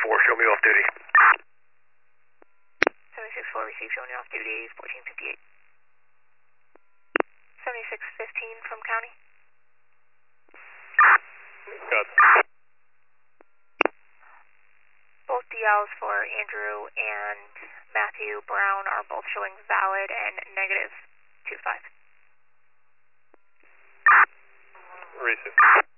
show me off duty. 764, receive, showing you off duty, 1458. 7615 from county. Got Both DLs for Andrew and Matthew Brown are both showing valid and -25. Receive.